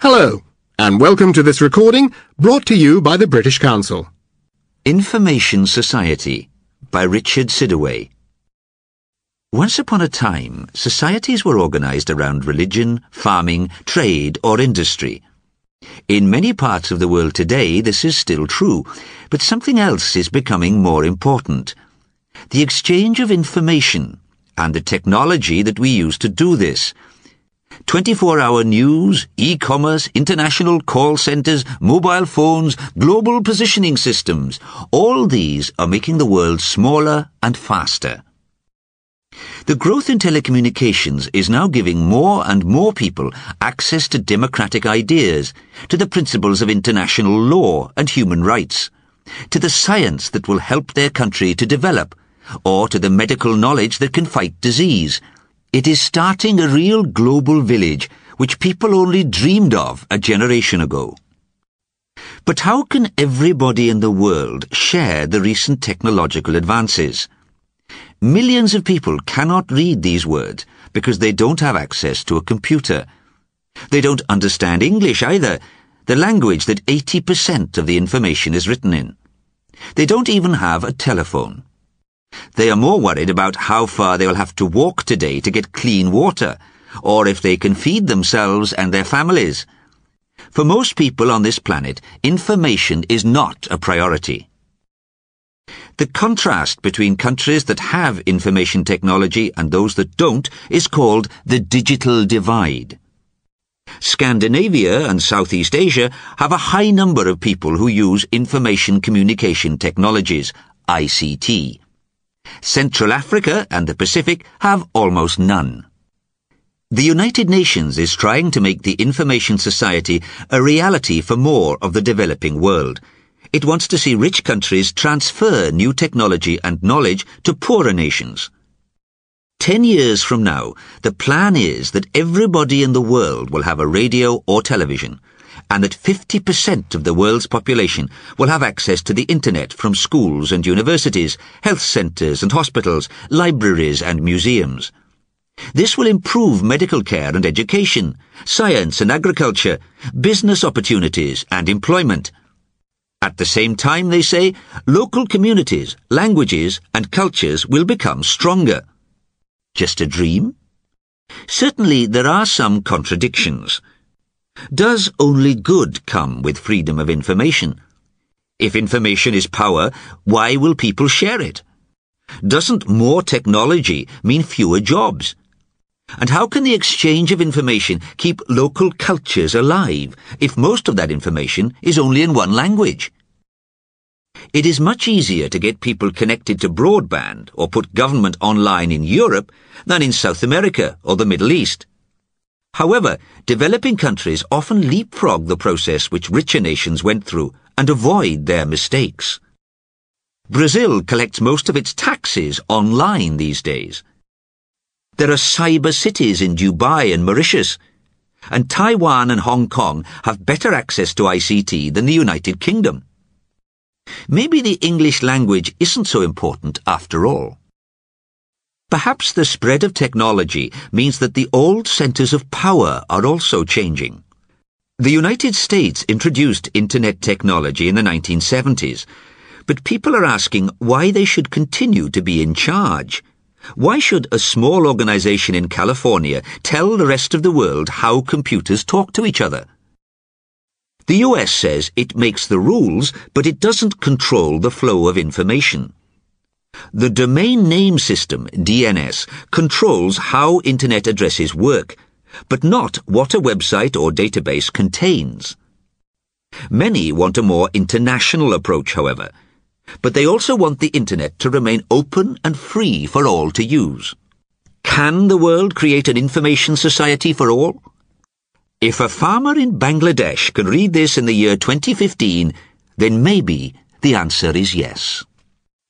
Hello, and welcome to this recording brought to you by the British Council. Information Society by Richard Sidaway. Once upon a time, societies were organized around religion, farming, trade, or industry. In many parts of the world today, this is still true, but something else is becoming more important. The exchange of information and the technology that we use to do this. 24-hour news, e-commerce, international call centers, mobile phones, global positioning systems, all these are making the world smaller and faster. The growth in telecommunications is now giving more and more people access to democratic ideas, to the principles of international law and human rights, to the science that will help their country to develop, or to the medical knowledge that can fight disease. It is starting a real global village which people only dreamed of a generation ago. But how can everybody in the world share the recent technological advances? Millions of people cannot read these words because they don't have access to a computer. They don't understand English either, the language that 80% of the information is written in. They don't even have a telephone. They are more worried about how far they will have to walk today to get clean water, or if they can feed themselves and their families. For most people on this planet, information is not a priority. The contrast between countries that have information technology and those that don't is called the digital divide. Scandinavia and Southeast Asia have a high number of people who use information communication technologies, ICT. Central Africa and the Pacific have almost none. The United Nations is trying to make the information society a reality for more of the developing world. It wants to see rich countries transfer new technology and knowledge to poorer nations. 10 years from now, the plan is that everybody in the world will have a radio or television, and that 50% of the world's population will have access to the internet from schools and universities, health centers and hospitals, libraries and museums. This will improve medical care and education, science and agriculture, business opportunities and employment. At the same time, they say, local communities, languages and cultures will become stronger. Just a dream? Certainly there are some contradictions. Does only good come with freedom of information? If information is power, why will people share it? Doesn't more technology mean fewer jobs? And how can the exchange of information keep local cultures alive if most of that information is only in one language? It is much easier to get people connected to broadband or put government online in Europe than in South America or the Middle East. However, developing countries often leapfrog the process which richer nations went through and avoid their mistakes. Brazil collects most of its taxes online these days. There are cyber cities in Dubai and Mauritius, and Taiwan and Hong Kong have better access to ICT than the United Kingdom. Maybe the English language isn't so important after all. Perhaps the spread of technology means that the old centers of power are also changing. The United States introduced internet technology in the 1970s, but people are asking why they should continue to be in charge. Why should a small organization in California tell the rest of the world how computers talk to each other? The US says it makes the rules, but it doesn't control the flow of information. The Domain Name System, DNS, controls how Internet addresses work, but not what a website or database contains. Many want a more international approach, however, but they also want the Internet to remain open and free for all to use. Can the world create an information society for all? If a farmer in Bangladesh can read this in the year 2015, then maybe the answer is yes.